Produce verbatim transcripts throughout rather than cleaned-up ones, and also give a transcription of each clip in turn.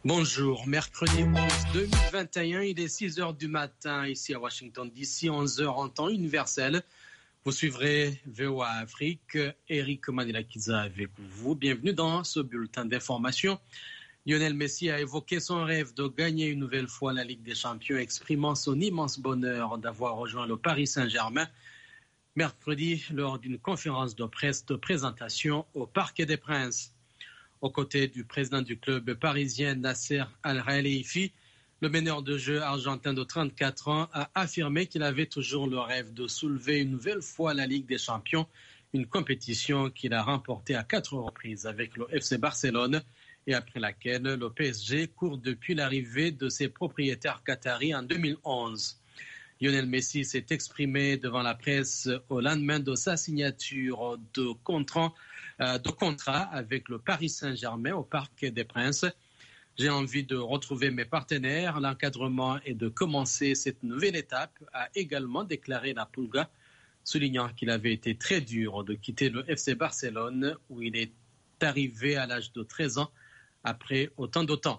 Bonjour, mercredi onze deux mille vingt et un, il est six heures du matin ici à Washington D C, onze heures en temps universel. Vous suivrez V O A Afrique, Eric Manilakiza avec vous. Bienvenue dans ce bulletin d'information. Lionel Messi a évoqué son rêve de gagner une nouvelle fois la Ligue des Champions, exprimant son immense bonheur d'avoir rejoint le Paris Saint-Germain mercredi lors d'une conférence de presse de présentation au Parc des Princes. Aux côtés du président du club parisien Nasser Al-Khelaifi, le meneur de jeu argentin de trente-quatre ans a affirmé qu'il avait toujours le rêve de soulever une nouvelle fois la Ligue des Champions, une compétition qu'il a remportée à quatre reprises avec le F C Barcelone et après laquelle le P S G court depuis l'arrivée de ses propriétaires qataris en deux mille onze. Lionel Messi s'est exprimé devant la presse au lendemain de sa signature de contrat, euh, de contrat avec le Paris Saint-Germain au Parc des Princes. J'ai envie de retrouver mes partenaires, l'encadrement et de commencer cette nouvelle étape, a également déclaré la Pulga, soulignant qu'il avait été très dur de quitter le F C Barcelone où il est arrivé à l'âge de treize ans après autant de temps.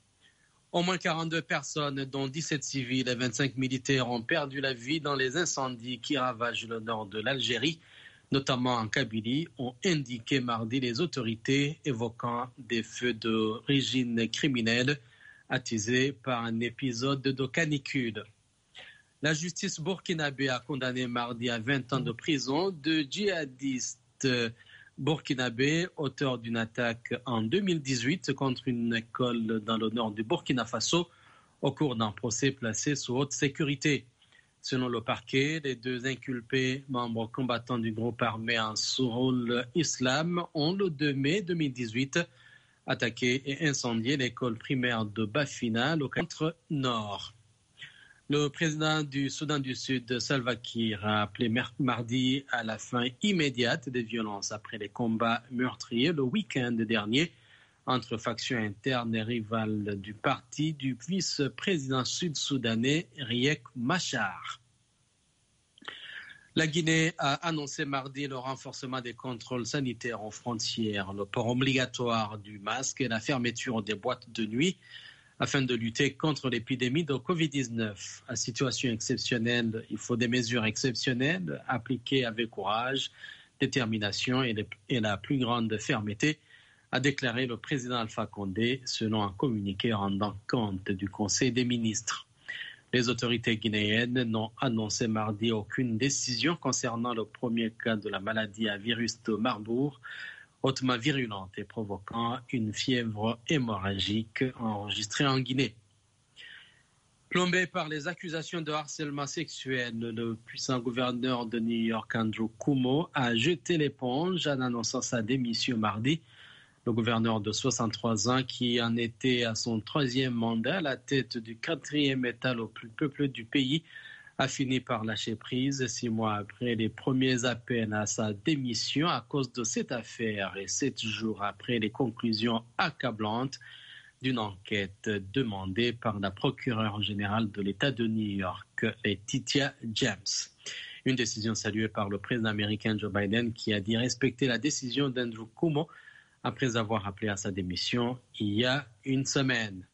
Au moins quarante-deux personnes, dont dix-sept civils et vingt-cinq militaires, ont perdu la vie dans les incendies qui ravagent le nord de l'Algérie, notamment en Kabylie, ont indiqué mardi les autorités, évoquant des feux d'origine criminelle attisés par un épisode de canicule. La justice burkinabé a condamné mardi à vingt ans de prison deux djihadistes burkinabé, auteur d'une attaque en deux mille dix-huit contre une école dans le nord du Burkina Faso au cours d'un procès placé sous haute sécurité. Selon le parquet, les deux inculpés, membres combattants du groupe armé Ansarul Islam, ont le deux mai deux mille dix-huit attaqué et incendié l'école primaire de Bafina, au centre-nord. Le président du Soudan du Sud, Salva Kiir, a appelé mardi à la fin immédiate des violences après les combats meurtriers le week-end dernier entre factions internes et rivales du parti du vice-président sud-soudanais Riek Machar. La Guinée a annoncé mardi le renforcement des contrôles sanitaires aux frontières, le port obligatoire du masque et la fermeture des boîtes de nuit afin de lutter contre l'épidémie de covid dix-neuf. À situation exceptionnelle, il faut des mesures exceptionnelles appliquées avec courage, détermination et, les, et la plus grande fermeté, a déclaré le président Alpha Condé selon un communiqué rendant compte du Conseil des ministres. Les autorités guinéennes n'ont annoncé mardi aucune décision concernant le premier cas de la maladie à virus de Marburg, hautement virulente et provoquant une fièvre hémorragique enregistrée en Guinée. Plombé par les accusations de harcèlement sexuel, le puissant gouverneur de New York, Andrew Cuomo, a jeté l'éponge en annonçant sa démission mardi. Le gouverneur de soixante-trois ans, qui en était à son troisième mandat à la tête du quatrième État le plus peuplé du pays, a fini par lâcher prise six mois après les premiers appels à sa démission à cause de cette affaire et sept jours après les conclusions accablantes d'une enquête demandée par la procureure générale de l'État de New York, Letitia James. Une décision saluée par le président américain Joe Biden qui a dit respecter la décision d'Andrew Cuomo après avoir appelé à sa démission il y a une semaine.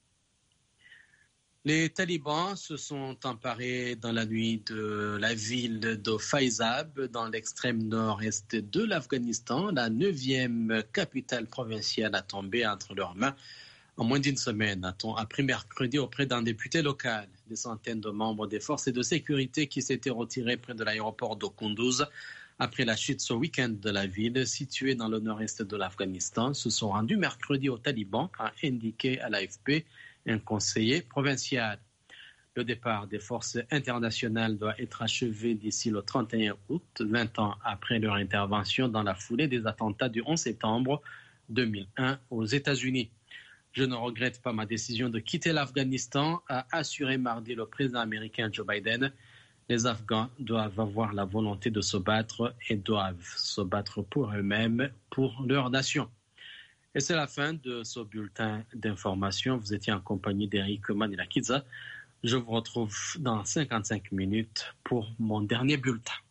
Les talibans se sont emparés dans la nuit de la ville de Faizab, dans l'extrême nord-est de l'Afghanistan. La neuvième capitale provinciale a tombé entre leurs mains en moins d'une semaine, a-t-on appris mercredi auprès d'un député local. Des centaines de membres des forces de sécurité qui s'étaient retirés près de l'aéroport de Kunduz après la chute ce week-end de la ville située dans le nord-est de l'Afghanistan se sont rendus mercredi aux talibans, a indiqué à l'A F P un conseiller provincial. Le départ des forces internationales doit être achevé d'ici le trente et un août, vingt ans après leur intervention dans la foulée des attentats du onze septembre deux mille un aux États-Unis. Je ne regrette pas ma décision de quitter l'Afghanistan, a assuré mardi le président américain Joe Biden. Les Afghans doivent avoir la volonté de se battre et doivent se battre pour eux-mêmes, pour leur nation. Et c'est la fin de ce bulletin d'information. Vous étiez en compagnie d'Eric Manilakiza. Je vous retrouve dans cinquante-cinq minutes pour mon dernier bulletin.